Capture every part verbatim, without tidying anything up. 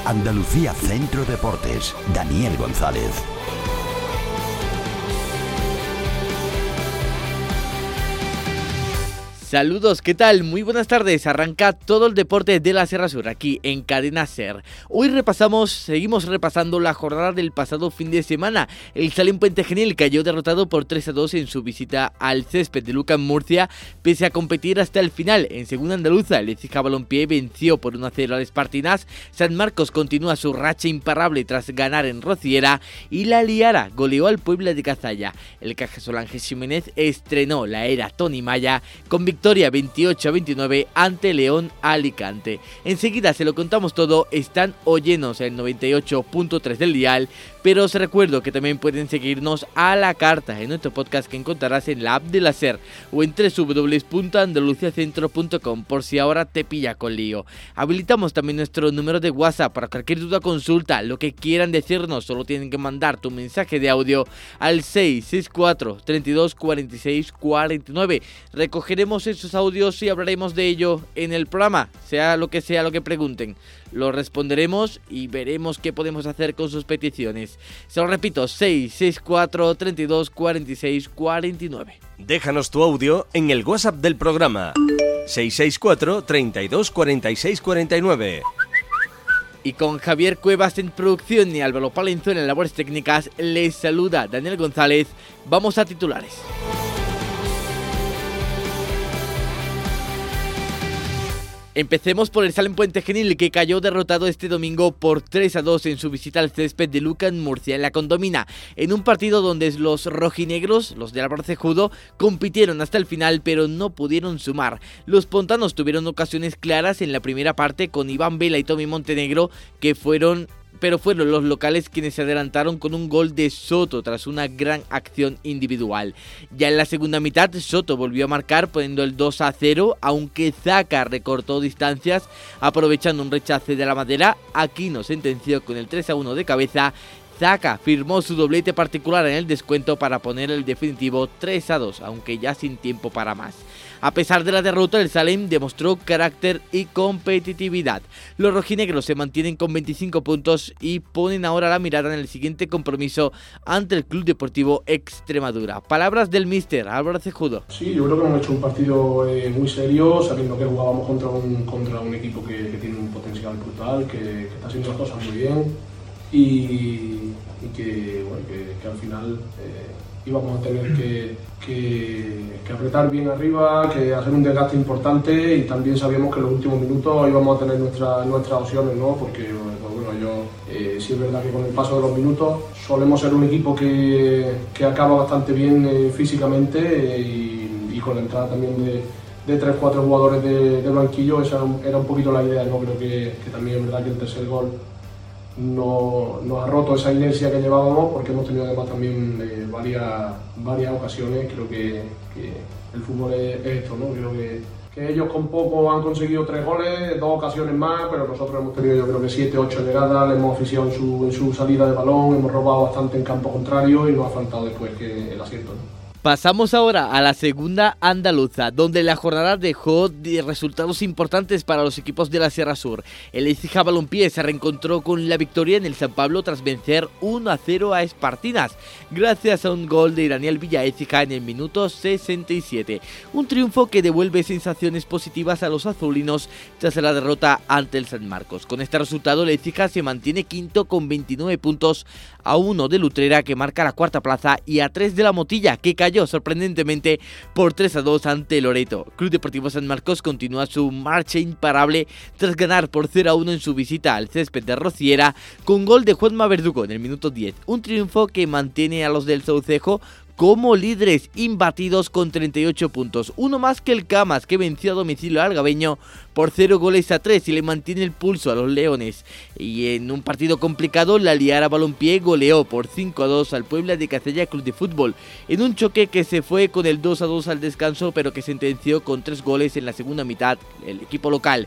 Andalucía Centro Deportes, Daniel González. Saludos, ¿qué tal? Muy buenas tardes. Arranca todo el deporte de la Sierra Sur aquí en Cadena Ser. Hoy repasamos, seguimos repasando la jornada del pasado fin de semana. El Salem Puente Genil cayó derrotado por tres a dos en su visita al césped de Luca en Murcia, pese a competir hasta el final. En segunda andaluza, el Écija Balompié venció por uno a cero al Espartinas. San Marcos continúa su racha imparable tras ganar en Rociera y la Liara goleó al Puebla de Cazalla. El Caja Ángel Ximénez estrenó la era Tony Maya con victoria Victoria veintiocho a veintinueve ante León Alicante. Enseguida se lo contamos todo, están oyéndose el noventa y ocho punto tres del dial, pero os recuerdo que también pueden seguirnos a la carta en nuestro podcast que encontrarás en la app de la SER o en doble u doble u doble u punto andaluciacentro punto com por si ahora te pilla con lío. Habilitamos también nuestro número de WhatsApp para cualquier duda, consulta, lo que quieran decirnos, solo tienen que mandar tu mensaje de audio al seis seis cuatro, treinta y dos, cuarenta y seis, cuarenta y nueve. Recogeremos esos audios y hablaremos de ello en el programa, sea lo que sea lo que pregunten. Lo responderemos y veremos qué podemos hacer con sus peticiones. Se lo repito, seis seis cuatro, treinta y dos, cuarenta y seis, cuarenta y nueve. Déjanos tu audio en el WhatsApp del programa seis seis cuatro, treinta y dos, cuarenta y seis, cuarenta y nueve. Y con Javier Cuevas en producción y Álvaro Palenzuela en labores técnicas, les saluda Daniel González. Vamos a titulares. Empecemos por el Salem Puente Genil, que cayó derrotado este domingo por tres a dos en su visita al césped de Luca en Murcia, en la Condomina, en un partido donde los rojinegros, los del Albarcejudo, compitieron hasta el final pero no pudieron sumar. Los pontanos tuvieron ocasiones claras en la primera parte con Iván Vela y Tommy Montenegro, que fueron... pero fueron los locales quienes se adelantaron con un gol de Soto tras una gran acción individual. Ya en la segunda mitad, Soto volvió a marcar poniendo el dos a cero, aunque Zaka recortó distancias aprovechando un rechace de la Madera. Aquino sentenció con el tres a uno de cabeza. Zaka firmó su doblete particular en el descuento para poner el definitivo tres a dos, aunque ya sin tiempo para más. A pesar de la derrota, el Salem demostró carácter y competitividad. Los rojinegros se mantienen con veinticinco puntos y ponen ahora la mirada en el siguiente compromiso ante el Club Deportivo Extremadura. Palabras del míster Álvaro Cejudo. Sí, yo creo que hemos hecho un partido eh, muy serio, sabiendo que jugábamos contra un, contra un equipo que, que tiene un potencial brutal, que, que está haciendo las cosas muy bien y, y que, bueno, que, que al final... Eh, íbamos a tener que, que, que apretar bien arriba, que hacer un desgaste importante, y también sabíamos que en los últimos minutos íbamos a tener nuestra, nuestras opciones, ¿no? Porque pues, bueno, yo eh, sí es verdad que con el paso de los minutos solemos ser un equipo que, que acaba bastante bien eh, físicamente eh, y, y con la entrada también de, de tres o cuatro jugadores de, de banquillo, esa era un poquito la idea, ¿no? Creo que, que también es verdad que el tercer gol No, nos ha roto esa inercia que llevábamos, porque hemos tenido además también eh, varias, varias ocasiones. Creo que, que el fútbol es, es esto, ¿no? Creo que, que ellos con poco han conseguido tres goles, dos ocasiones más, pero nosotros hemos tenido yo creo que siete, ocho llegadas, le hemos oficiado en su, en su salida de balón, hemos robado bastante en campo contrario y nos ha faltado después que el acierto, ¿no? Pasamos ahora a la segunda andaluza, donde la jornada dejó resultados importantes para los equipos de la Sierra Sur. El Écija Balompié se reencontró con la victoria en el San Pablo tras vencer uno a cero a Espartinas, gracias a un gol de Daniel Villaécija en el minuto sesenta y siete. Un triunfo que devuelve sensaciones positivas a los azulinos tras la derrota ante el San Marcos. Con este resultado, el Écija se mantiene quinto con veintinueve puntos, a uno de Utrera, que marca la cuarta plaza, y a tres de la Motilla, que cayó sorprendentemente por tres a dos ante Loreto. Club Deportivo San Marcos continúa su marcha imparable tras ganar por cero a uno en su visita al césped de Rociera con gol de Juanma Verdugo en el minuto diez. Un triunfo que mantiene a los del Saucejo como líderes imbatidos con treinta y ocho puntos, uno más que el Camas, que venció a domicilio al Gabeño por cero goles a tres y le mantiene el pulso a los Leones. Y en un partido complicado, la Liara Balompié goleó por cinco a dos al Puebla de Cazalla Club de Fútbol, en un choque que se fue con el dos a dos al descanso, pero que sentenció con tres goles en la segunda mitad el equipo local.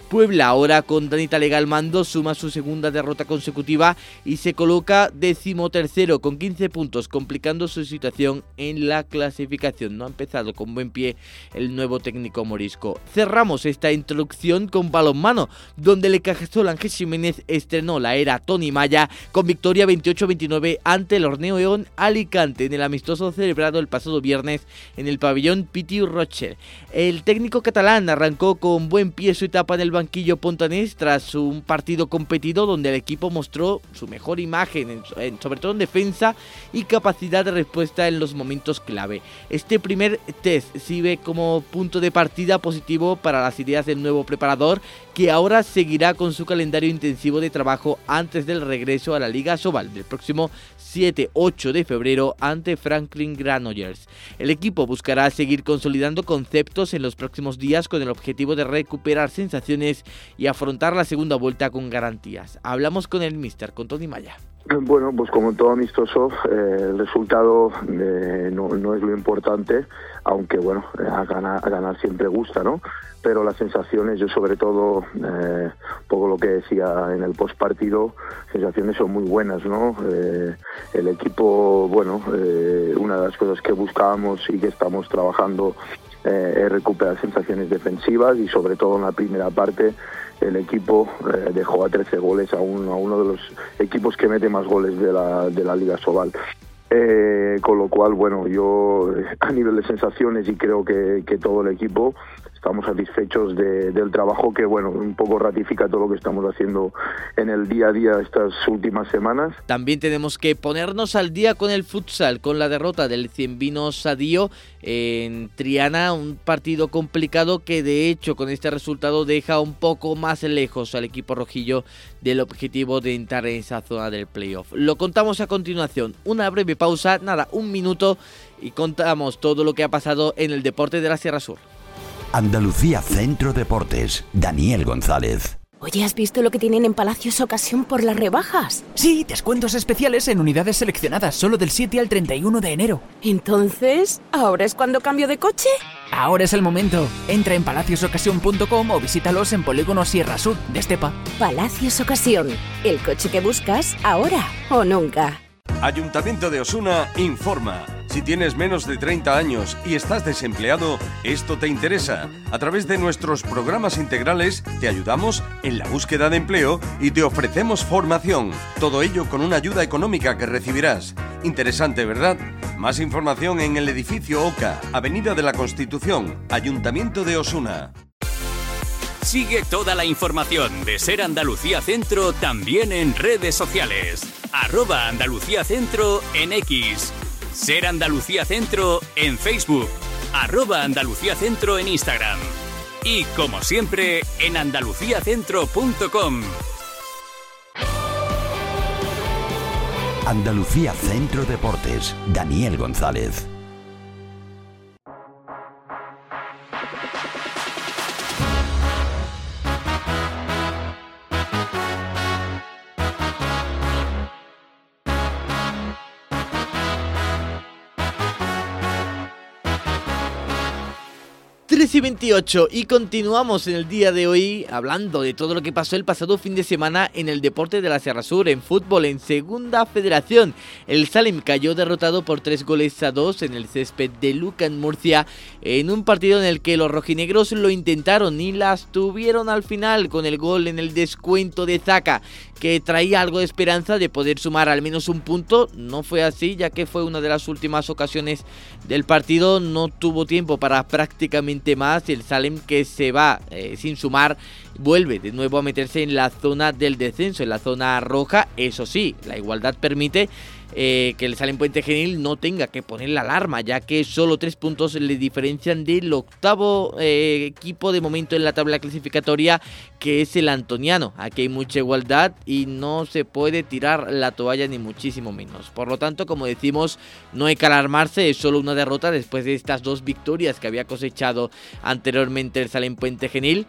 Puebla, ahora con Dani Talega al mando, suma su segunda derrota consecutiva y se coloca decimotercero con quince puntos, complicando su situación en la clasificación. No ha empezado con buen pie el nuevo técnico morisco. Cerramos esta introducción con balonmano, donde el Cajasol Ángel Jiménez estrenó la era Tony Maya con victoria veintiocho a veintinueve ante el Orneo Eón Alicante en el amistoso celebrado el pasado viernes en el pabellón Piti Rocher. El técnico catalán arrancó con buen pie su etapa en el banquillo pontanés tras un partido competido donde el equipo mostró su mejor imagen, en, en, sobre todo en defensa y capacidad de respuesta en los momentos clave. Este primer test sirve como punto de partida positivo para las ideas del nuevo preparador, que ahora seguirá con su calendario intensivo de trabajo antes del regreso a la Liga Sobal del próximo siete ocho de febrero ante Franklin Granollers. El equipo buscará seguir consolidando conceptos en los próximos días con el objetivo de recuperar sensaciones y afrontar la segunda vuelta con garantías. Hablamos con el míster, con Tony Maya. Bueno, pues como todo amistoso, eh, el resultado eh, no, no es lo importante, aunque bueno, a ganar, a ganar siempre gusta, ¿no? Pero las sensaciones, yo sobre todo, eh, poco lo que decía en el postpartido, sensaciones son muy buenas, ¿no? Eh, el equipo, bueno, eh, una de las cosas que buscábamos y que estamos trabajando eh, es recuperar sensaciones defensivas y sobre todo en la primera parte el equipo eh, dejó a trece goles a, un, a uno de los equipos que mete más goles de la, de la Liga Sobal. Eh, con lo cual, bueno, yo a nivel de sensaciones y creo que, que todo el equipo estamos satisfechos de, del trabajo que, bueno, un poco ratifica todo lo que estamos haciendo en el día a día estas últimas semanas. También tenemos que ponernos al día con el futsal, con la derrota del Cienvino Sadío en Triana, un partido complicado que de hecho con este resultado deja un poco más lejos al equipo rojillo del objetivo de entrar en esa zona del playoff. Lo contamos a continuación, una breve pausa, nada, un minuto y contamos todo lo que ha pasado en el deporte de la Sierra Sur. Andalucía Centro Deportes, Daniel González. Oye, ¿has visto lo que tienen en Palacios Ocasión por las rebajas? Sí, descuentos especiales en unidades seleccionadas solo del siete al treinta y uno de enero. Entonces, ¿ahora es cuando cambio de coche? Ahora es el momento. Entra en palacios ocasión punto com o visítalos en Polígono Sierra Sur de Estepa. Palacios Ocasión, el coche que buscas ahora o nunca. Ayuntamiento de Osuna informa. Si tienes menos de treinta años y estás desempleado, esto te interesa. A través de nuestros programas integrales te ayudamos en la búsqueda de empleo y te ofrecemos formación. Todo ello con una ayuda económica que recibirás. Interesante, ¿verdad? Más información en el edificio Oca, Avenida de la Constitución, Ayuntamiento de Osuna. Sigue toda la información de Ser Andalucía Centro también en redes sociales. Arroba Andalucía Centro en X. Ser Andalucía Centro en Facebook. Arroba Andalucía Centro en Instagram. Y como siempre, en andalucía centro punto com. Andalucía Centro Deportes, Daniel González. tres y veintiocho y continuamos en el día de hoy hablando de todo lo que pasó el pasado fin de semana en el deporte de la Sierra Sur, en fútbol, en Segunda Federación. El Salem cayó derrotado por tres goles a dos en el césped de Luca en Murcia, en un partido en el que los rojinegros lo intentaron y las tuvieron al final con el gol en el descuento de Zaca, que traía algo de esperanza de poder sumar al menos un punto. No fue así, ya que fue una de las últimas ocasiones del partido, no tuvo tiempo para prácticamente más. El Salem, que se va eh, sin sumar, vuelve de nuevo a meterse en la zona del descenso, en la zona roja. Eso sí, la igualdad permite eh, que el Salem Puente Genil no tenga que poner la alarma, ya que solo tres puntos le diferencian del octavo eh, equipo de momento en la tabla clasificatoria, que es el Antoniano. Aquí hay mucha igualdad y no se puede tirar la toalla, ni muchísimo menos. Por lo tanto, como decimos, no hay que alarmarse, es solo una derrota después de estas dos victorias que había cosechado anteriormente el Salem Puente Genil.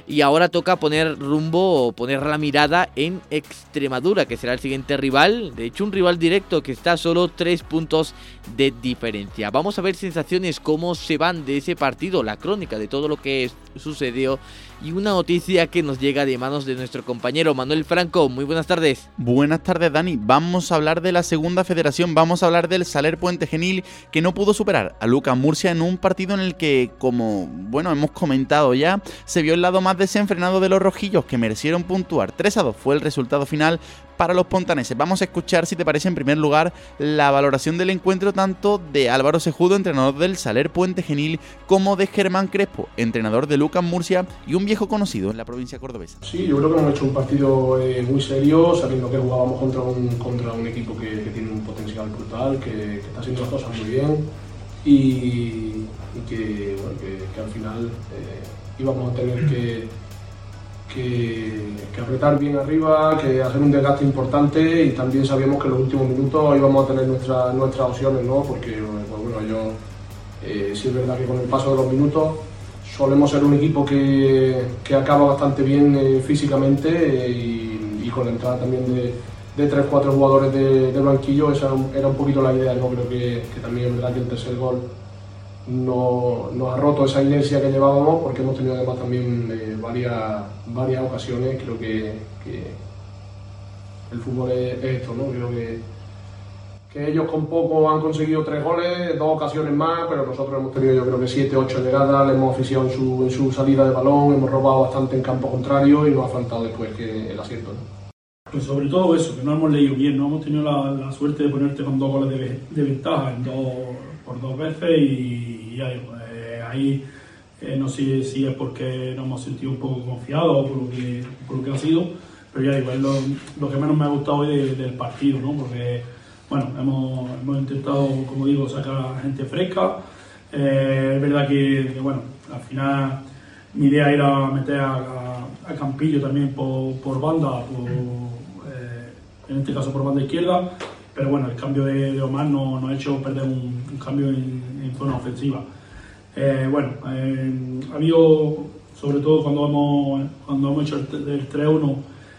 y ahora toca poner rumbo o poner la mirada en Extremadura, que será el siguiente rival, de hecho un rival directo que está a solo tres puntos de diferencia. Vamos a ver sensaciones, cómo se van de ese partido, la crónica de todo lo que sucedió y una noticia que nos llega de manos de nuestro compañero Manuel Franco. Muy buenas tardes. Buenas tardes, Dani. Vamos a hablar de la segunda federación, vamos a hablar del Saler Puente Genil, que no pudo superar a Lucas Murcia en un partido en el que, como bueno hemos comentado ya, se vio el lado más desenfrenado de los rojillos, que merecieron puntuar. tres a dos fue el resultado final para los pontaneses. Vamos a escuchar, si te parece, en primer lugar, la valoración del encuentro tanto de Álvaro Sejudo, entrenador del Saler Puente Genil, como de Germán Crespo, entrenador de Lucas Murcia y un viejo conocido en la provincia cordobesa. Sí, yo creo que hemos hecho un partido eh, muy serio, sabiendo que jugábamos contra un, contra un equipo que, que tiene un potencial brutal, que, que está haciendo las cosas muy bien y, y que, bueno, que, que al final eh, íbamos a tener que Que, que apretar bien arriba, que hacer un desgaste importante, y también sabíamos que en los últimos minutos íbamos a tener nuestra, nuestras opciones, ¿no? Porque pues bueno, yo eh, sí es verdad que con el paso de los minutos solemos ser un equipo que, que acaba bastante bien eh, físicamente eh, y, y con la entrada también de, de tres cuatro jugadores de, de banquillo, esa era un poquito la idea, ¿no? Creo que, que también es verdad que el tercer gol No, nos ha roto esa inercia que llevábamos, porque hemos tenido además también eh, varias, varias ocasiones. Creo que, que el fútbol es, es esto, ¿no? Creo que, que ellos con poco han conseguido tres goles, dos ocasiones más, pero nosotros hemos tenido yo creo que siete, ocho llegadas, le hemos oficiado en su, en su salida de balón, hemos robado bastante en campo contrario y nos ha faltado después que el acierto, ¿no? Pues sobre todo eso, que no hemos leído bien, no hemos tenido la, la suerte de ponerte con dos goles de, de ventaja en dos, por dos veces y, y ahí, eh, ahí eh, no sé si es porque nos hemos sentido un poco confiados o por lo que, por lo que ha sido, pero ya digo, es lo, lo que menos me ha gustado hoy de, del partido, ¿no? Porque bueno, hemos, hemos intentado, como digo, sacar a gente fresca, eh, es verdad que, que bueno, al final mi idea era meter a, a, a Campillo también por, por banda, por, eh, en este caso por banda izquierda, pero bueno, el cambio de, de Omar nos no ha hecho perder un, un cambio en, en zona ofensiva. Eh, bueno, eh, ha habido, sobre todo cuando hemos, cuando hemos hecho el, el tres uno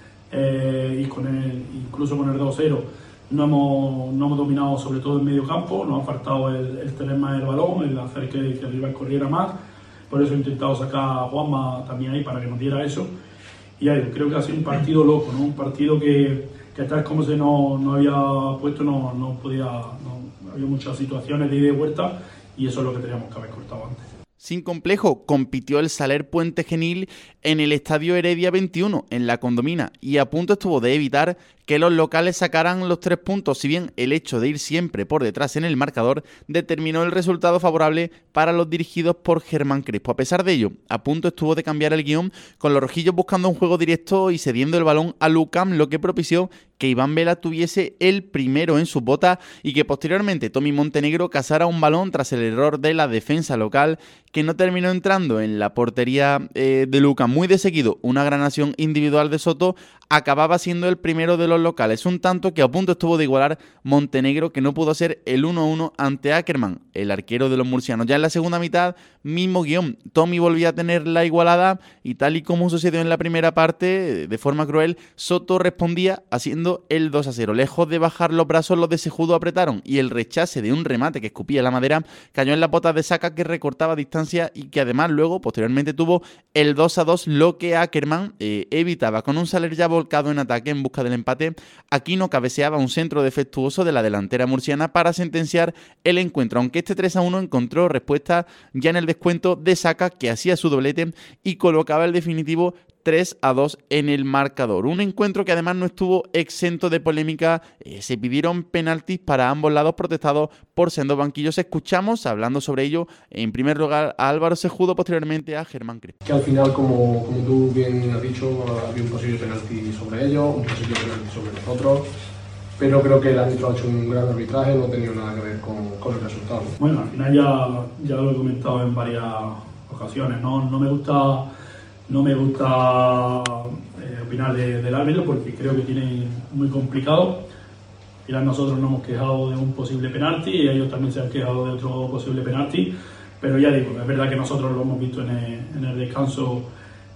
eh, y con el, incluso con el dos cero, no hemos, no hemos dominado sobre todo el medio campo, nos ha faltado el, el tener más el balón, el hacer que, que el rival corriera más. Por eso he intentado sacar a Juanma también ahí para que nos diera eso. Y ahí, creo que ha sido un partido loco, ¿no? Un partido que, que tal como se nos no había puesto, no, no podía, no, había muchas situaciones de ida y vuelta, y eso es lo que teníamos que haber cortado antes. Sin complejo, compitió el Saler Puente Genil en el Estadio Heredia veintiuno, en la Condomina, y a punto estuvo de evitar que los locales sacaran los tres puntos, si bien el hecho de ir siempre por detrás en el marcador determinó el resultado favorable para los dirigidos por Germán Crespo. A pesar de ello, a punto estuvo de cambiar el guión, con los rojillos buscando un juego directo y cediendo el balón a Lucam, lo que propició que Iván Vela tuviese el primero en sus botas y que posteriormente Tommy Montenegro cazara un balón tras el error de la defensa local, que no terminó entrando en la portería eh, de Lucam. Muy de seguido, una gran acción individual de Soto acababa siendo el primero de los locales, un tanto que a punto estuvo de igualar Montenegro, que no pudo ser el uno a uno ante Ackerman, el arquero de los murcianos. Ya en la segunda mitad, mismo guión, Tommy volvía a tener la igualada y, tal y como sucedió en la primera parte, de forma cruel, Soto respondía haciendo el dos a cero. Lejos de bajar los brazos, los de Sejudo apretaron y el rechace de un remate que escupía la madera cayó en las botas de Saka, que recortaba distancia y que además luego posteriormente tuvo el dos a dos, lo que Ackerman eh, evitaba. Con un Saler ya volcado en ataque en busca del empate, Aquino cabeceaba un centro defectuoso de la delantera murciana para sentenciar el encuentro, aunque este tres a uno encontró respuesta ya en el descuento de Saka, que hacía su doblete y colocaba el definitivo tres a dos en el marcador. Un encuentro que además no estuvo exento de polémica. Eh, se pidieron penaltis para ambos lados, protestados por sendos banquillos. Escuchamos, hablando sobre ello, en primer lugar a Álvaro Sejudo, posteriormente a Germán Crespo. Que al final, como, como tú bien has dicho, había un posible penalti sobre ellos, un posible penalti sobre nosotros, pero creo que el árbitro ha hecho un gran arbitraje, no ha tenido nada que ver con, con el resultado. Bueno, al final ya, ya lo he comentado en varias ocasiones, no, no me gusta... No me gusta eh, opinar de, del árbitro, porque creo que tiene muy complicado. Al final nosotros nos hemos quejado de un posible penalti y ellos también se han quejado de otro posible penalti, pero ya digo, es verdad que nosotros lo hemos visto en el, en el descanso,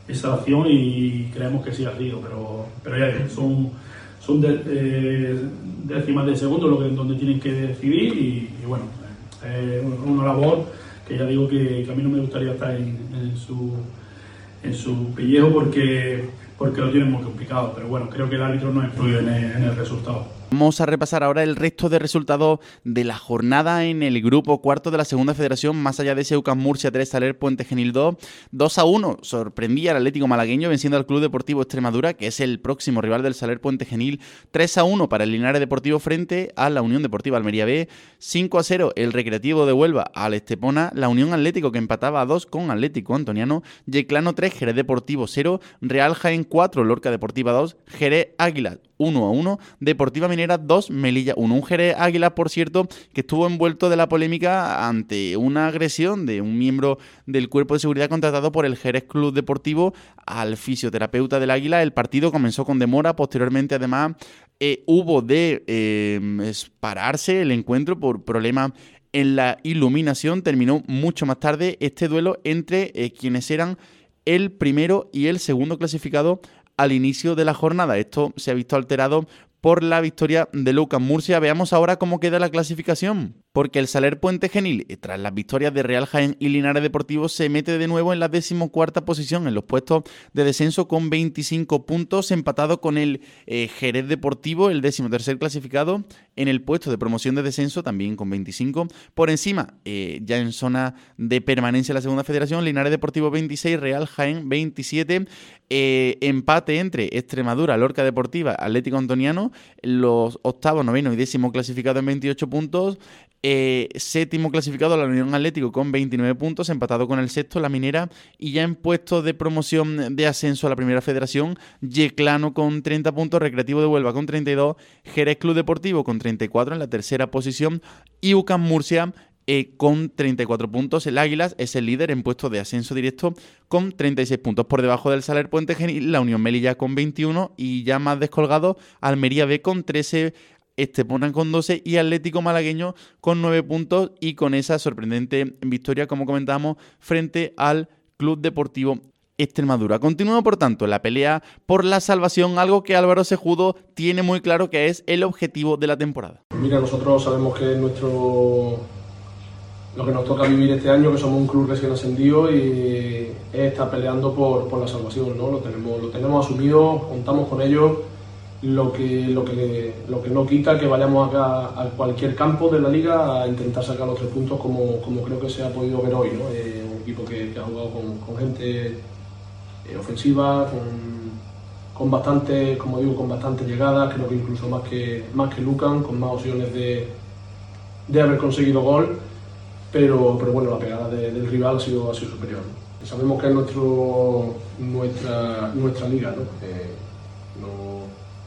esa acción y creemos que sí ha sido, pero, pero ya digo, son, son de, eh, décimas de segundo lo que, donde tienen que decidir y, y bueno, es eh, una labor que ya digo que, que a mí no me gustaría estar en, en, su, en su pellejo porque, porque lo tienen muy complicado, pero bueno, creo que el árbitro no influye en el, en el resultado. Vamos a repasar ahora el resto de resultados de la jornada en el grupo cuarto de la segunda federación, más allá de ese UCAM Murcia tres, Saler Puente Genil dos. dos a uno sorprendía al Atlético Malagueño venciendo al Club Deportivo Extremadura, que es el próximo rival del Saler Puente Genil. tres a uno para el Linares Deportivo frente a la Unión Deportiva Almería B. cinco a cero el Recreativo de Huelva al Estepona. La Unión Atlético, que empataba a dos con Atlético Antoniano. Yeclano tres, Jerez Deportivo cero. Real Jaén cuatro, Lorca Deportiva dos. Jerez Águila uno a uno, Deportiva Minera dos, Melilla uno. Un Jerez Águila, por cierto, que estuvo envuelto de la polémica ante una agresión de un miembro del cuerpo de seguridad contratado por el Jerez Club Deportivo al fisioterapeuta del Águila. El partido comenzó con demora, posteriormente además eh, hubo de eh, pararse el encuentro por problemas en la iluminación. Terminó mucho más tarde este duelo entre eh, quienes eran el primero y el segundo clasificado al inicio de la jornada. Esto se ha visto alterado por la victoria de UCAM Murcia. Veamos ahora cómo queda la clasificación, porque el Saler Puente Genil, tras las victorias de Real Jaén y Linares Deportivo, se mete de nuevo en la decimocuarta posición en los puestos de descenso con veinticinco puntos, empatado con el eh, Jerez Deportivo, el decimotercer clasificado, en el puesto de promoción de descenso también con veinticinco. Por encima, eh, ya en zona de permanencia en la segunda federación, Linares Deportivo veintiséis, Real Jaén veintisiete. Eh, empate entre Extremadura, Lorca Deportiva, Atlético Antoniano, los octavo, noveno y décimo clasificados en veintiocho puntos. Eh, séptimo clasificado la Unión Atlético con veintinueve puntos, empatado con el sexto, la Minera, y ya en puestos de promoción de ascenso a la primera federación, Yeclano con treinta puntos, Recreativo de Huelva con treinta y dos, Jerez Club Deportivo con treinta y cuatro en la tercera posición y UCAM Murcia Eh, con treinta y cuatro puntos. El Águilas es el líder en puesto de ascenso directo con treinta y seis puntos. Por debajo del Saler Puente Genil, la Unión Melilla con veintiuno y ya más descolgado Almería B con trece, Estepona con doce y Atlético Malagueño con nueve puntos y con esa sorprendente victoria, como comentábamos, frente al Club Deportivo Extremadura. Continúa, por tanto, la pelea por la salvación, algo que Álvaro Cejudo tiene muy claro que es el objetivo de la temporada. Mira, nosotros sabemos que es nuestro... lo que nos toca vivir este año, que somos un club recién ascendido y está peleando por, por la salvación, ¿no? Lo tenemos, lo tenemos asumido, contamos con ello, lo que, lo que, lo que no quita que vayamos acá a cualquier campo de la liga a intentar sacar los tres puntos como, como creo que se ha podido ver hoy, ¿no? Eh, un equipo que, que ha jugado con, con gente eh, ofensiva, con, con bastante, como digo, con bastantes llegadas, creo que incluso más que, más que Lucan, con más opciones de, de haber conseguido gol. Pero, pero bueno, la pegada de, del rival ha sido, ha sido superior, ¿no? Sabemos que es nuestro, nuestra, nuestra liga, ¿no? Eh, no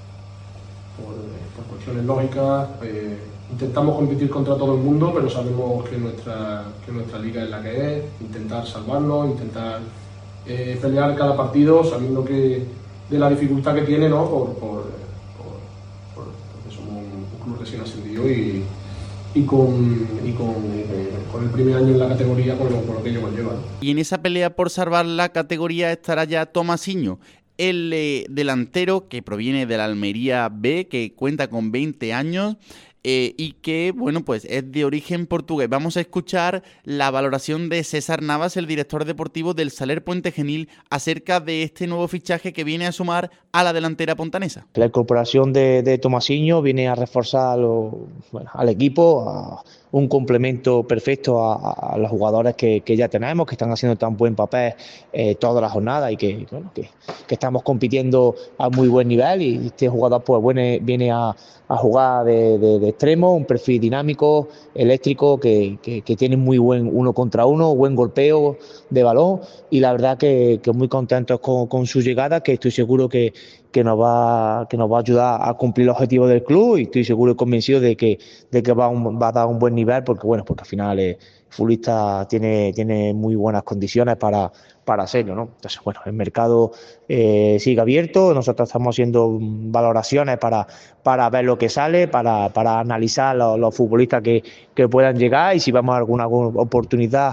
por, por cuestiones lógicas, eh, intentamos competir contra todo el mundo, pero sabemos que nuestra, que nuestra liga es la que es, intentar salvarnos, intentar eh, pelear cada partido, sabiendo que de la dificultad que tiene, ¿no? Por, por, por, por, porque somos un club recién ascendido y y con, y con, eh, con el primer año en la categoría, con lo, con lo que ellos llevan. Y en esa pelea por salvar la categoría estará ya Tomasiño, el eh, delantero que proviene de la Almería B, que cuenta con veinte años eh, y que, bueno, pues es de origen portugués. Vamos a escuchar la valoración de César Navas, el director deportivo del Saler Puente Genil, acerca de este nuevo fichaje que viene a sumar a la delantera pontanesa. La incorporación de, de Tomasiño viene a reforzar lo, bueno, al equipo, a un complemento perfecto a, a los jugadores que, que ya tenemos, que están haciendo tan buen papel eh, toda la jornada y que, bueno, que, que estamos compitiendo a muy buen nivel, y este jugador pues viene, viene a, a jugar de, de, de extremo, un perfil dinámico, eléctrico, que, que, que tiene muy buen uno contra uno, buen golpeo de balón, y la verdad que, que muy contentos con, con su llegada, que estoy seguro que que nos va que nos va a ayudar a cumplir los objetivos del club, y estoy seguro y convencido de que de que va, un, va a dar un buen nivel, porque bueno porque al final el futbolista tiene tiene muy buenas condiciones para para hacerlo, ¿no? Entonces bueno, el mercado eh, sigue abierto, nosotros estamos haciendo valoraciones para para ver lo que sale, para para analizar los, los futbolistas que, que puedan llegar, y si vemos alguna, alguna oportunidad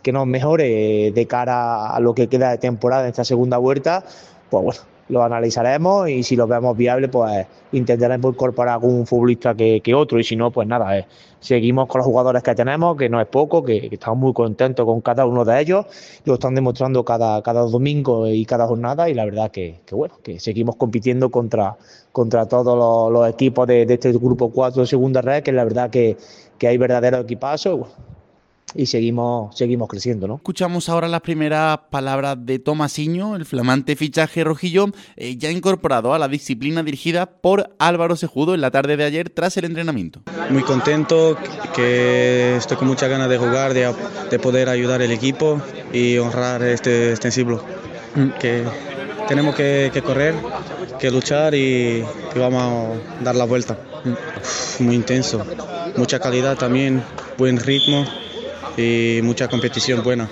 que nos mejore de cara a lo que queda de temporada en esta segunda vuelta, pues bueno, lo analizaremos y si lo vemos viable, pues intentaremos incorporar algún futbolista que, que otro, y si no, pues nada, eh, seguimos con los jugadores que tenemos, que no es poco, que, que estamos muy contentos con cada uno de ellos, lo están demostrando cada, cada domingo y cada jornada, y la verdad que, que bueno, que seguimos compitiendo contra, contra todos los, los equipos de, de este grupo cuatro de segunda red, que la verdad que, que hay verdaderos equipazos, y bueno, y seguimos seguimos creciendo, ¿no? Escuchamos ahora las primeras palabras de Tomasiño, el flamante fichaje rojillo, eh, ya incorporado a la disciplina dirigida por Álvaro Cejudo en la tarde de ayer tras el entrenamiento. Muy contento, que estoy con muchas ganas de jugar, de, de poder ayudar al equipo y honrar este extensivo, que tenemos que, que correr, que luchar y, y vamos a dar la vuelta. Muy intenso, mucha calidad también, buen ritmo y mucha competición buena.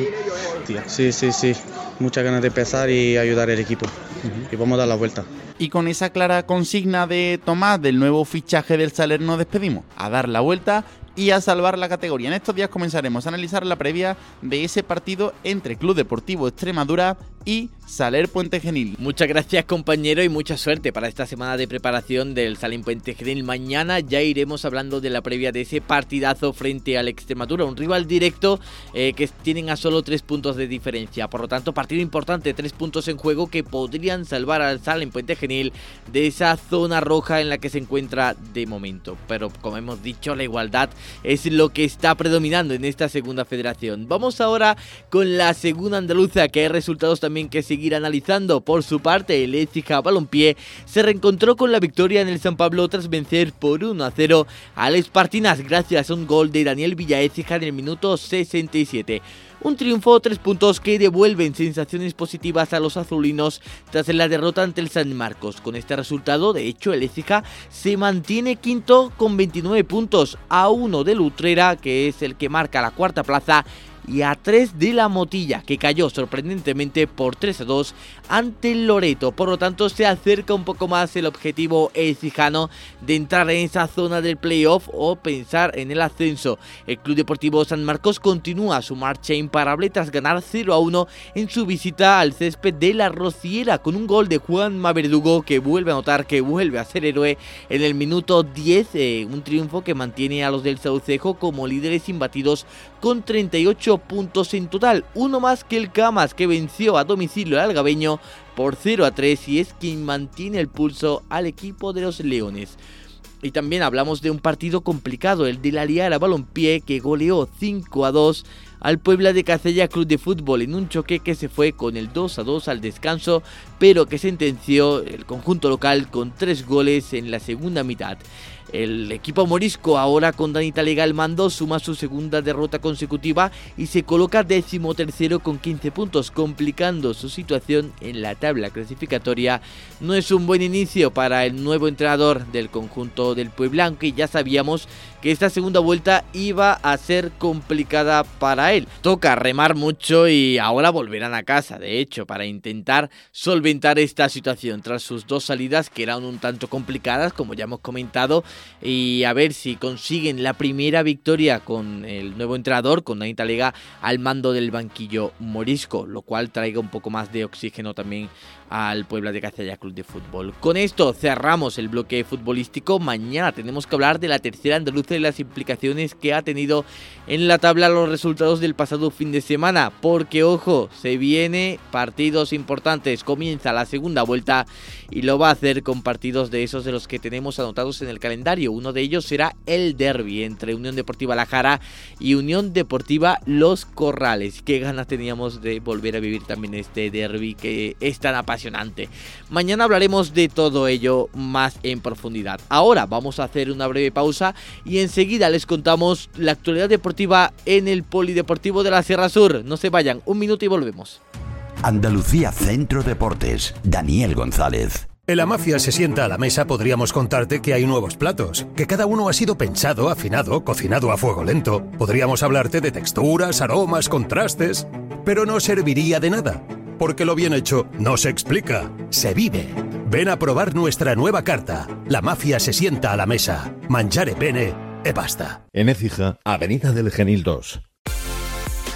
Sí, sí, sí, muchas ganas de empezar y ayudar al equipo. Y vamos a dar la vuelta. Y con esa clara consigna de Tomás del nuevo fichaje del Saler nos despedimos. A dar la vuelta y a salvar la categoría. En estos días comenzaremos a analizar la previa de ese partido entre Club Deportivo Extremadura y Saler Puente Genil. Muchas gracias, compañero, y mucha suerte para esta semana de preparación del Saler Puente Genil. Mañana ya iremos hablando de la previa de ese partidazo frente al Extremadura, un rival directo eh, que tienen a solo tres puntos de diferencia. Por lo tanto, partido importante, tres puntos en juego que podrían salvar al Saler Puente Genil de esa zona roja en la que se encuentra de momento. Pero como hemos dicho, la igualdad es lo que está predominando en esta segunda federación. Vamos ahora con la segunda andaluza, que hay resultados también que seguir analizando. Por su parte, el Écija Balompié se reencontró con la victoria en el San Pablo tras vencer por uno a cero al Espartinas gracias a un gol de Daniel Villaécija en el minuto sesenta y siete. Un triunfo, tres puntos que devuelven sensaciones positivas a los azulinos tras la derrota ante el San Marcos. Con este resultado, de hecho, el Écija se mantiene quinto con veintinueve puntos, a uno del Utrera, que es el que marca la cuarta plaza, y a tres de la Motilla, que cayó sorprendentemente por tres a dos ante el Loreto. Por lo tanto, se acerca un poco más el objetivo ecijano de entrar en esa zona del playoff o pensar en el ascenso. El Club Deportivo San Marcos continúa su marcha imparable tras ganar cero a uno en su visita al césped de la Rociera, con un gol de Juanma Verdugo, que vuelve a anotar, que vuelve a ser héroe en el minuto diez. Eh, un triunfo que mantiene a los del Saucejo como líderes imbatidos con treinta y ocho puntos en total, uno más que el Camas, que venció a domicilio al Algabeño por cero a tres y es quien mantiene el pulso al equipo de los Leones. Y también hablamos de un partido complicado, el de la Liara Balompié, que goleó cinco a dos al Puebla de Cazalla Club de Fútbol en un choque que se fue con el dos a dos al descanso, pero que sentenció el conjunto local con tres goles en la segunda mitad. El equipo morisco, ahora con Dani Talega al mando, suma su segunda derrota consecutiva y se coloca decimotercero con quince puntos, complicando su situación en la tabla clasificatoria. No es un buen inicio para el nuevo entrenador del conjunto del Puebla, aunque ya sabíamos que esta segunda vuelta iba a ser complicada para él. Toca remar mucho y ahora volverán a casa, de hecho, para intentar solventar esta situación tras sus dos salidas, que eran un tanto complicadas, como ya hemos comentado, y a ver si consiguen la primera victoria con el nuevo entrenador, con Dani Talega al mando del banquillo morisco, lo cual traiga un poco más de oxígeno también al Puebla de Cazalla Club de Fútbol. Con esto cerramos el bloque futbolístico. Mañana tenemos que hablar de la tercera andaluza y las implicaciones que ha tenido en la tabla los resultados del pasado fin de semana, porque ojo, se viene partidos importantes, comienza la segunda vuelta y lo va a hacer con partidos de esos de los que tenemos anotados en el calendario. Uno de ellos será el derbi entre Unión Deportiva La Jara y Unión Deportiva Los Corrales. Qué ganas teníamos de volver a vivir también este derbi que es tan apasionante. Mañana hablaremos de todo ello más en profundidad. Ahora vamos a hacer una breve pausa y enseguida les contamos la actualidad deportiva en el Polideportivo de la Sierra Sur. No se vayan, un minuto y volvemos. Andalucía Centro Deportes, Daniel González. En la Mafia se sienta a la mesa podríamos contarte que hay nuevos platos, que cada uno ha sido pensado, afinado, cocinado a fuego lento. Podríamos hablarte de texturas, aromas, contrastes, pero no serviría de nada, porque lo bien hecho no se explica, se vive. Ven a probar nuestra nueva carta. La Mafia se sienta a la mesa. Mangiare bene e basta. En Écija, Avenida del Genil dos.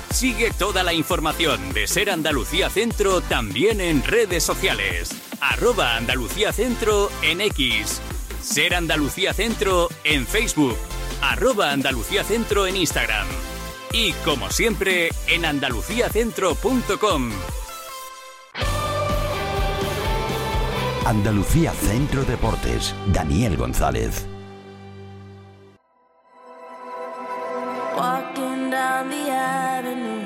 Sigue toda la información de Ser Andalucía Centro también en redes sociales. Arroba Andalucía Centro en X. Ser Andalucía Centro en Facebook. Arroba Andalucía Centro en Instagram. Y como siempre, en andalucía centro punto com. Andalucía Centro Deportes, Daniel González. Walking down the avenue,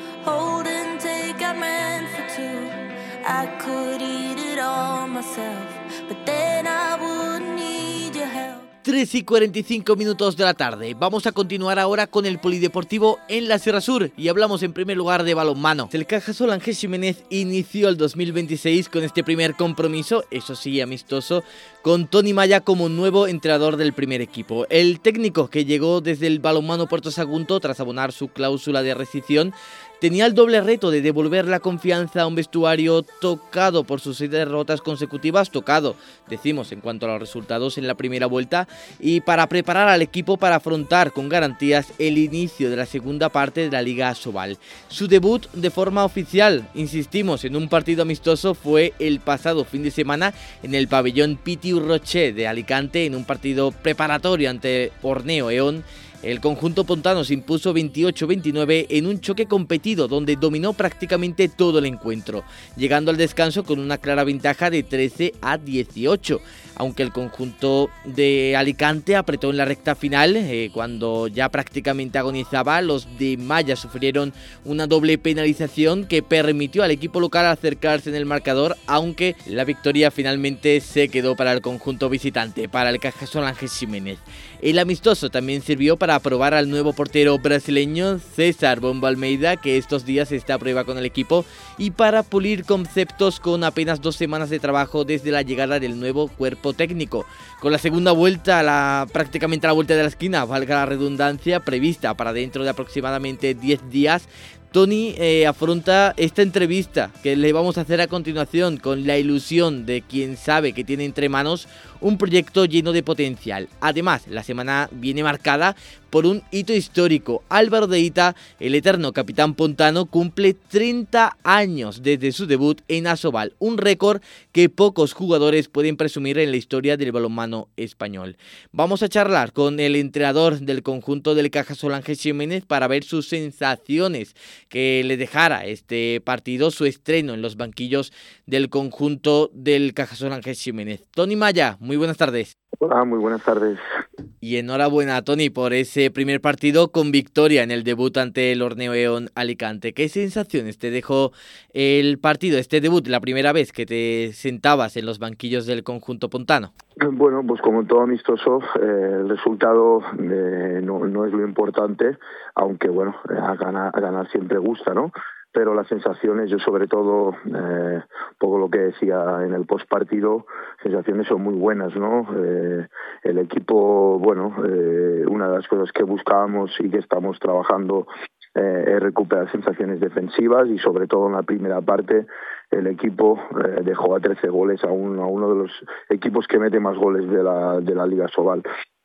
holding take I meant for two. I could eat it all myself, but then I wouldn't need your help. tres y cuarenta y cinco minutos de la tarde. Vamos a continuar ahora con el Polideportivo en la Sierra Sur y hablamos en primer lugar de balonmano. El Cajasol Ángel Ximénez inició el dos mil veintiséis con este primer compromiso, eso sí amistoso, con Tony Maya como nuevo entrenador del primer equipo. El técnico, que llegó desde el balonmano Puerto Sagunto tras abonar su cláusula de rescisión, tenía el doble reto de devolver la confianza a un vestuario tocado por sus seis derrotas consecutivas, tocado, decimos, en cuanto a los resultados en la primera vuelta, y para preparar al equipo para afrontar con garantías el inicio de la segunda parte de la Liga Asobal. Su debut de forma oficial, insistimos, en un partido amistoso fue el pasado fin de semana en el pabellón Pitiu Rocher de Alicante, en un partido preparatorio ante Borneo Eón. El conjunto pontano se impuso veintiocho veintinueve en un choque competido donde dominó prácticamente todo el encuentro, llegando al descanso con una clara ventaja de trece a dieciocho. Aunque el conjunto de Alicante apretó en la recta final, eh, cuando ya prácticamente agonizaba, los de Maya sufrieron una doble penalización que permitió al equipo local acercarse en el marcador, aunque la victoria finalmente se quedó para el conjunto visitante, para el Cajasol Ángel Ximénez. El amistoso también sirvió para aprobar al nuevo portero brasileño César Bombo Almeida, que estos días está a prueba con el equipo, y para pulir conceptos con apenas dos semanas de trabajo desde la llegada del nuevo cuerpo técnico. Con la segunda vuelta, la, prácticamente a la vuelta de la esquina, valga la redundancia, prevista para dentro de aproximadamente diez días, Tony eh, afronta esta entrevista que le vamos a hacer a continuación con la ilusión de quien sabe que tiene entre manos un proyecto lleno de potencial. Además, la semana viene marcada por un hito histórico. Álvaro de Ita, el eterno capitán pontano, cumple treinta años desde su debut en Asobal, un récord que pocos jugadores pueden presumir en la historia del balonmano español. Vamos a charlar con el entrenador del conjunto del Cajasol Ángel Ximénez para ver sus sensaciones que le dejara este partido, su estreno en los banquillos del conjunto del Cajasol Ángel Ximénez. Tony Maya, muy buenas tardes. Hola, muy buenas tardes. Y enhorabuena, Tony, por ese primer partido con victoria en el debut ante el Borneo Eón Alicante. ¿Qué sensaciones te dejó el partido, este debut, la primera vez que te sentabas en los banquillos del conjunto pontano? Bueno, pues como todo amistoso, eh, el resultado eh, no, no es lo importante, aunque bueno, a ganar, a ganar siempre gusta, ¿no? Pero las sensaciones, yo sobre todo, eh, poco lo que decía en el postpartido, sensaciones son muy buenas, ¿no? Eh, el equipo, bueno, eh, una de las cosas que buscábamos y que estamos trabajando eh, es recuperar sensaciones defensivas y sobre todo en la primera parte el equipo eh, dejó a trece goles a, un, a uno de los equipos que mete más goles de la, de la Liga Asobal.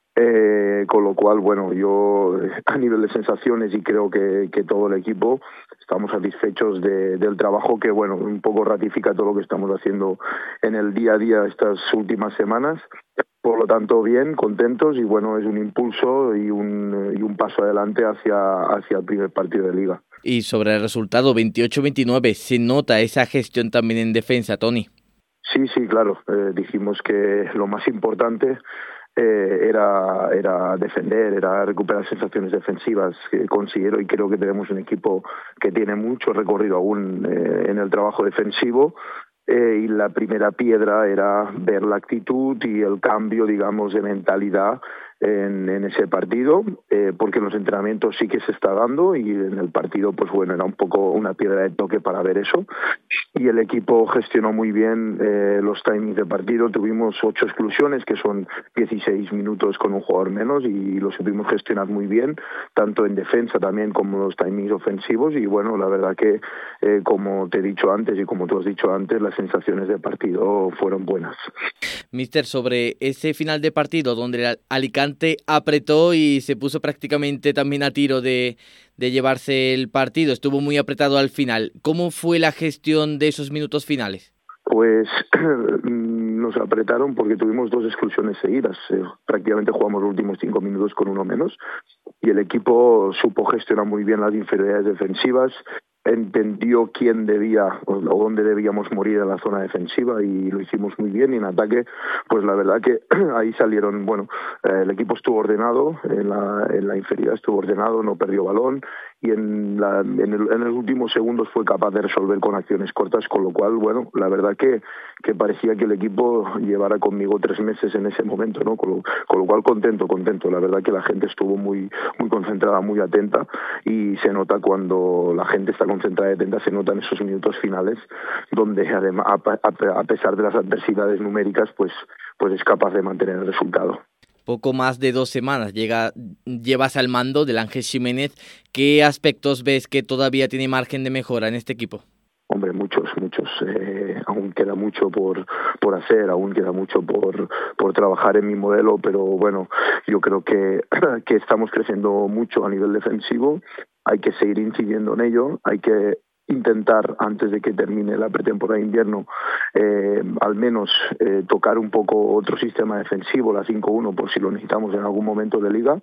Eh, con lo cual, bueno, yo a nivel de sensaciones y creo que, que todo el equipo estamos satisfechos de, del trabajo que, bueno, un poco ratifica todo lo que estamos haciendo en el día a día estas últimas semanas. Por lo tanto, bien, contentos y, bueno, es un impulso y un, y un paso adelante hacia, hacia el primer partido de Liga. Y sobre el resultado veintiocho veintinueve, ¿se nota esa gestión también en defensa, Tony? Sí, sí, claro. Eh, dijimos que lo más importante Eh, era era defender, era recuperar sensaciones defensivas. Que considero y creo que tenemos un equipo que tiene mucho recorrido aún eh, en el trabajo defensivo. Eh, y la primera piedra era ver la actitud y el cambio, digamos, de mentalidad en, en ese partido, eh, porque en los entrenamientos sí que se está dando y en el partido, pues bueno, era un poco una piedra de toque para ver eso. Y el equipo gestionó muy bien eh, los timings de partido. Tuvimos ocho exclusiones, que son dieciséis minutos con un jugador menos, y lo supimos gestionar muy bien, tanto en defensa también como los timings ofensivos. Y bueno, la verdad que, eh, como te he dicho antes y como tú has dicho antes, las sensaciones de partido fueron buenas. Mister, sobre ese final de partido donde el Alicante Alicante apretó y se puso prácticamente también a tiro de, de llevarse el partido. Estuvo muy apretado al final. ¿Cómo fue la gestión de esos minutos finales? Pues nos apretaron porque tuvimos dos exclusiones seguidas. Eh, prácticamente jugamos los últimos cinco minutos con uno menos y el equipo supo gestionar muy bien las inferioridades defensivas, entendió quién debía o dónde debíamos morir en la zona defensiva y lo hicimos muy bien. Y en ataque, pues la verdad que ahí salieron, bueno, eh, el equipo estuvo ordenado, en la, en la inferioridad estuvo ordenado, no perdió balón y en, la, en, el, en los últimos segundos fue capaz de resolver con acciones cortas, con lo cual, bueno, la verdad que, que parecía que el equipo llevara conmigo tres meses en ese momento, ¿no? Con lo, con lo cual contento, contento. La verdad que la gente estuvo muy, muy concentrada, muy atenta y se nota cuando la gente está concentrada y atenta, se nota en esos minutos finales donde además, a, a pesar de las adversidades numéricas, pues, pues es capaz de mantener el resultado. Poco más de dos semanas llega, llevas al mando del Ángel Ximénez. ¿Qué aspectos ves que todavía tiene margen de mejora en este equipo? Hombre, muchos, muchos. Eh, aún queda mucho por, por hacer, aún queda mucho por, por trabajar en mi modelo, pero bueno, yo creo que, que estamos creciendo mucho a nivel defensivo. Hay que seguir incidiendo en ello, hay que intentar, antes de que termine la pretemporada de invierno, eh, al menos eh, tocar un poco otro sistema defensivo, la cinco uno, por si lo necesitamos en algún momento de liga.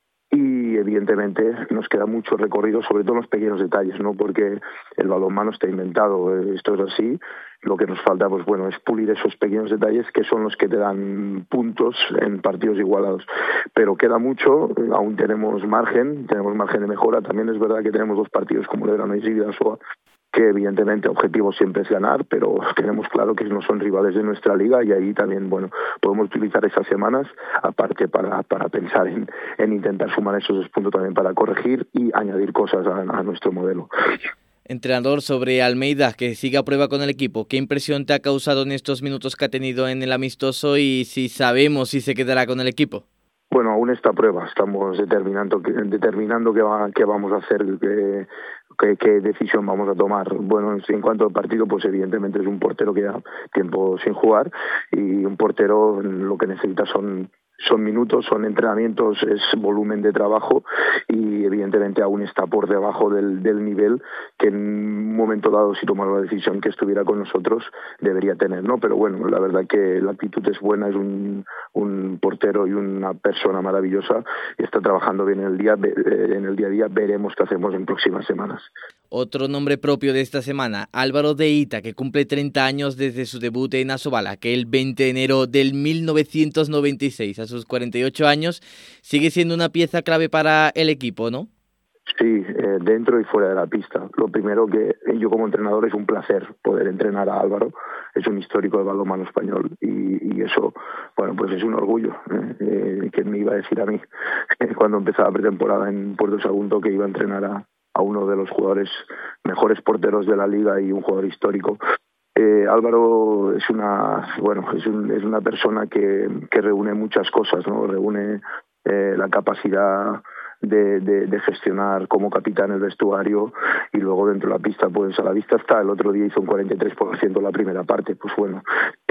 Y evidentemente nos queda mucho recorrido, sobre todo en los pequeños detalles, ¿no? Porque el balonmano está inventado, esto es así. Lo que nos falta, pues bueno, es pulir esos pequeños detalles que son los que te dan puntos en partidos igualados. Pero queda mucho, aún tenemos margen, tenemos margen de mejora. También es verdad que tenemos dos partidos como el Granollers y Bidasoa, que evidentemente el objetivo siempre es ganar, pero tenemos claro que no son rivales de nuestra liga y ahí también, bueno, podemos utilizar esas semanas aparte para, para pensar en, en intentar sumar esos dos puntos también para corregir y añadir cosas a, a nuestro modelo. Entrenador, sobre Almeida, que sigue a prueba con el equipo, ¿qué impresión te ha causado en estos minutos que ha tenido en el amistoso y si sabemos si se quedará con el equipo? Bueno, aún está a prueba, estamos determinando, determinando qué, va, qué vamos a hacer, qué, qué, qué decisión vamos a tomar. Bueno, en cuanto al partido, pues evidentemente es un portero que lleva tiempo sin jugar y un portero lo que necesita son... Son minutos, son entrenamientos, es volumen de trabajo y evidentemente aún está por debajo del, del nivel que en un momento dado, si tomara la decisión que estuviera con nosotros, debería tener, ¿no? Pero bueno, la verdad que la actitud es buena, es un, un portero y una persona maravillosa y está trabajando bien en el día, en el día a día. Veremos qué hacemos en próximas semanas. Otro nombre propio de esta semana, Álvaro de Ita, que cumple treinta años desde su debut en Asobal, que el veinte de enero del mil novecientos noventa y seis, a sus cuarenta y ocho años, sigue siendo una pieza clave para el equipo, ¿no? Sí, eh, dentro y fuera de la pista. Lo primero que yo como entrenador es un placer poder entrenar a Álvaro, es un histórico del balonmano español y, y eso, bueno, pues es un orgullo. ¿eh? Eh, ¿Quién me iba a decir a mí cuando empezaba la pretemporada en Puerto Sagunto que iba a entrenar a a uno de los jugadores mejores porteros de la liga y un jugador histórico? Eh, Álvaro es una bueno es, un, es una persona que, que reúne muchas cosas, ¿no? Reúne eh, la capacidad de, de, de gestionar como capitán el vestuario y luego dentro de la pista, pues a la vista está, el otro día hizo un cuarenta y tres por ciento la primera parte, pues bueno,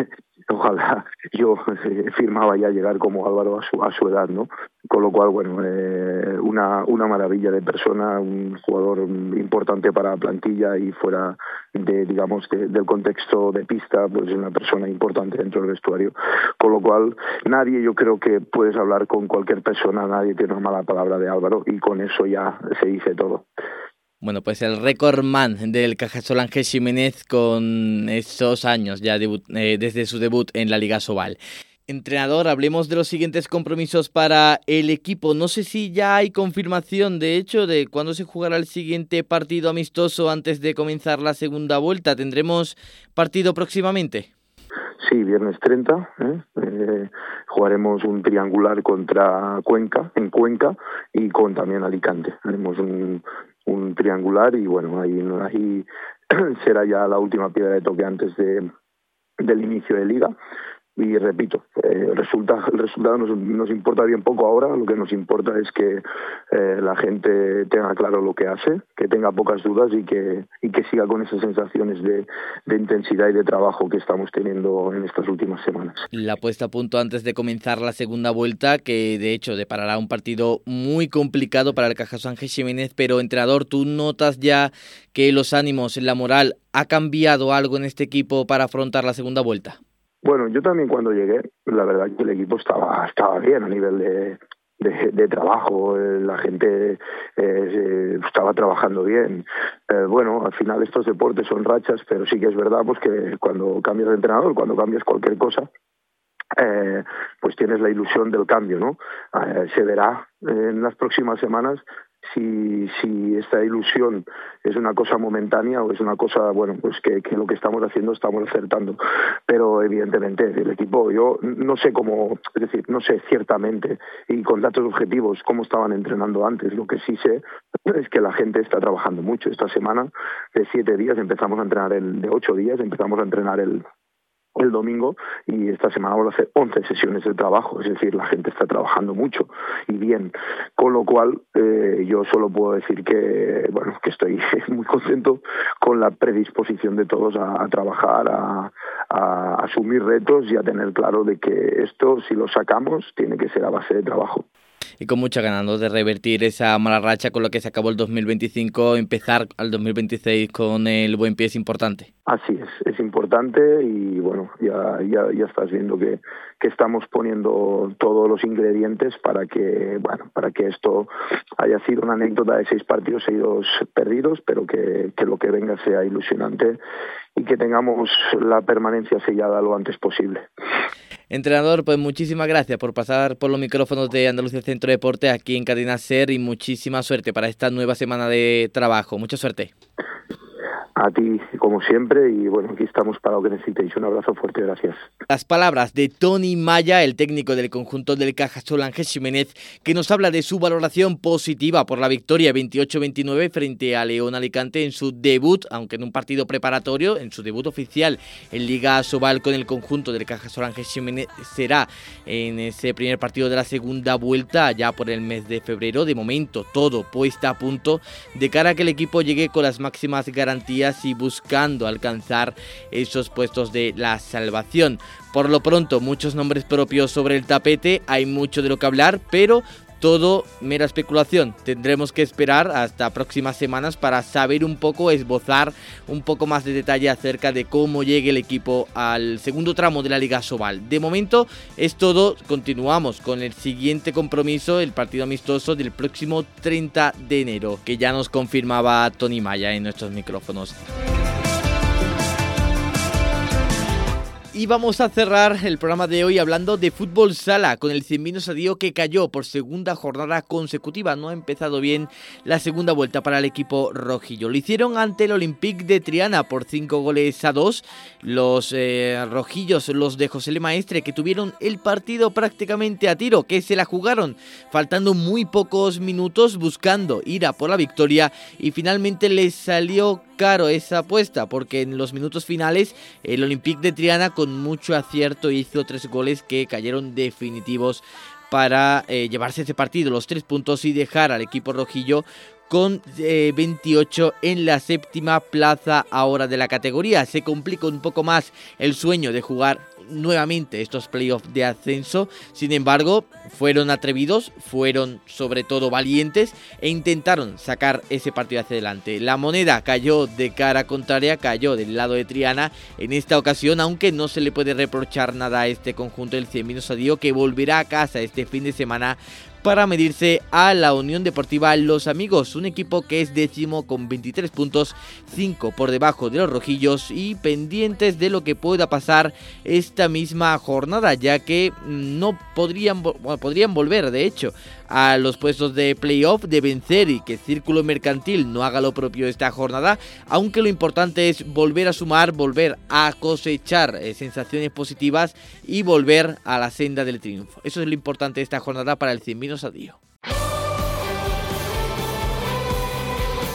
ojalá yo eh, firmaba ya llegar como Álvaro a su, a su edad, ¿no? Con lo cual, bueno, eh, una, una maravilla de persona, un jugador importante para la plantilla y fuera de, digamos, de, del contexto de pista, pues es una persona importante dentro del vestuario. Con lo cual, nadie, yo creo que puedes hablar con cualquier persona, nadie tiene una mala palabra de Álvaro y con eso ya se dice todo. Bueno, pues el récord man del Cajasol Ángel Ximénez con esos años ya debut, eh, desde su debut en la Liga Asobal. Entrenador, hablemos de los siguientes compromisos para el equipo. No sé si ya hay confirmación, de hecho, de cuándo se jugará el siguiente partido amistoso antes de comenzar la segunda vuelta. ¿Tendremos partido próximamente? Sí, viernes treinta, ¿eh? Eh, jugaremos un triangular contra Cuenca, en Cuenca, y con también Alicante. Haremos un, un triangular y bueno, ahí, ahí será ya la última piedra de toque antes de, del inicio de liga. y repito, eh, resulta, el resultado nos, nos importa bien poco ahora. Lo que nos importa es que eh, la gente tenga claro lo que hace, que tenga pocas dudas y que, y que siga con esas sensaciones de, de intensidad y de trabajo que estamos teniendo en estas últimas semanas. La puesta a punto antes de comenzar la segunda vuelta, que de hecho deparará un partido muy complicado para el Cajasol Ángel Ximénez, pero entrenador, ¿tú notas ya que los ánimos, la moral, ha cambiado algo en este equipo para afrontar la segunda vuelta? Bueno, yo también cuando llegué, la verdad que el equipo estaba estaba bien a nivel de, de, de trabajo, la gente eh, estaba trabajando bien. Eh, bueno, al final estos deportes son rachas, pero sí que es verdad pues que cuando cambias de entrenador, cuando cambias cualquier cosa, eh, pues tienes la ilusión del cambio, ¿no? Eh, se verá en las próximas semanas si si esta ilusión es una cosa momentánea o es una cosa, bueno, pues que, que lo que estamos haciendo estamos acertando. Pero evidentemente el equipo, yo no sé cómo, es decir, no sé ciertamente y con datos objetivos cómo estaban entrenando antes. Lo que sí sé es que la gente está trabajando mucho. Esta semana de siete días empezamos a entrenar, el de ocho días empezamos a entrenar el el domingo, y esta semana vamos a hacer once sesiones de trabajo, es decir, la gente está trabajando mucho y bien, con lo cual eh, yo solo puedo decir que bueno que estoy muy contento con la predisposición de todos a, a trabajar, a, a asumir retos y a tener claro de que esto, si lo sacamos, tiene que ser a base de trabajo. Y con mucha ganas, ¿no?, de revertir esa mala racha con la que se acabó el dos mil veinticinco, empezar al dos mil veintiséis con el buen pie es importante. Así es, es importante y bueno, ya ya, ya estás viendo que, que estamos poniendo todos los ingredientes para que bueno para que esto haya sido una anécdota de seis partidos seguidos perdidos, pero que, que lo que venga sea ilusionante y que tengamos la permanencia sellada lo antes posible. Entrenador, pues muchísimas gracias por pasar por los micrófonos de Andalucía Centro Deporte aquí en Cadena SER y muchísima suerte para esta nueva semana de trabajo. Mucha suerte. A ti, como siempre, y bueno, aquí estamos para lo que necesitéis. Un abrazo fuerte, gracias. Las palabras de Tony Maya, el técnico del conjunto del Cajasol Ángel Ximénez, que nos habla de su valoración positiva por la victoria veintiocho veintinueve frente a León Alicante en su debut, aunque en un partido preparatorio, en su debut oficial en Liga Asobal con el conjunto del Cajasol Ángel Ximénez, será en ese primer partido de la segunda vuelta ya por el mes de febrero. De momento, todo puesta a punto de cara a que el equipo llegue con las máximas garantías y buscando alcanzar esos puestos de la salvación. Por lo pronto, muchos nombres propios sobre el tapete, hay mucho de lo que hablar, pero todo mera especulación. Tendremos que esperar hasta próximas semanas para saber un poco, esbozar un poco más de detalle acerca de cómo llegue el equipo al segundo tramo de la Liga Asobal. De momento es todo, continuamos con el siguiente compromiso, el partido amistoso del próximo treinta de enero, que ya nos confirmaba Tony Maya en nuestros micrófonos. Y vamos a cerrar el programa de hoy hablando de fútbol sala con el Cienvino Sadío, que cayó por segunda jornada consecutiva. No ha empezado bien la segunda vuelta para el equipo rojillo. Lo hicieron ante el Olympique de Triana por cinco goles a dos. Los eh, rojillos, los de José Le Maestre, que tuvieron el partido prácticamente a tiro, que se la jugaron faltando muy pocos minutos buscando ir a por la victoria, y finalmente les salió caro esa apuesta, porque en los minutos finales el Olympique de Triana con mucho acierto hizo tres goles que cayeron definitivos para eh, llevarse ese partido, los tres puntos, y dejar al equipo rojillo con eh, veintiocho en la séptima plaza ahora de la categoría. Se complica un poco más el sueño de jugar nuevamente estos playoffs de ascenso. Sin embargo, fueron atrevidos, fueron sobre todo valientes e intentaron sacar ese partido hacia adelante. La moneda cayó de cara contraria, cayó del lado de Triana en esta ocasión, aunque no se le puede reprochar nada a este conjunto del Cienvino Sadío, que volverá a casa este fin de semana para medirse a la Unión Deportiva Los Amigos, un equipo que es décimo con veintitrés puntos, cinco por debajo de los rojillos, y pendientes de lo que pueda pasar esta misma jornada, ya que no podrían, bueno, podrían volver de hecho a los puestos de playoff de vencer y que Círculo Mercantil no haga lo propio esta jornada, aunque lo importante es volver a sumar, volver a cosechar eh, sensaciones positivas y volver a la senda del triunfo. Eso es lo importante de esta jornada para el Cienvino Sadío.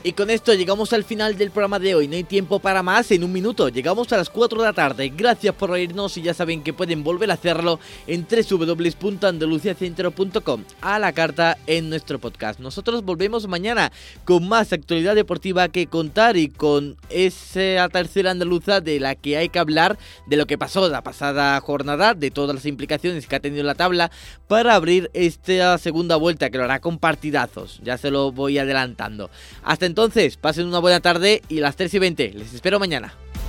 Y con esto llegamos al final del programa de hoy. No hay tiempo para más. En un minuto llegamos a las cuatro de la tarde. Gracias por oírnos y ya saben que pueden volver a hacerlo en doble u doble u doble u punto andalucía centro punto com, a la carta en nuestro podcast. Nosotros volvemos mañana con más actualidad deportiva que contar y con esa tercera andaluza de la que hay que hablar, de lo que pasó la pasada jornada, de todas las implicaciones que ha tenido la tabla para abrir esta segunda vuelta, que lo hará con partidazos. Ya se lo voy adelantando. Hasta entonces, pasen una buena tarde y las tres y veinte. Les espero mañana.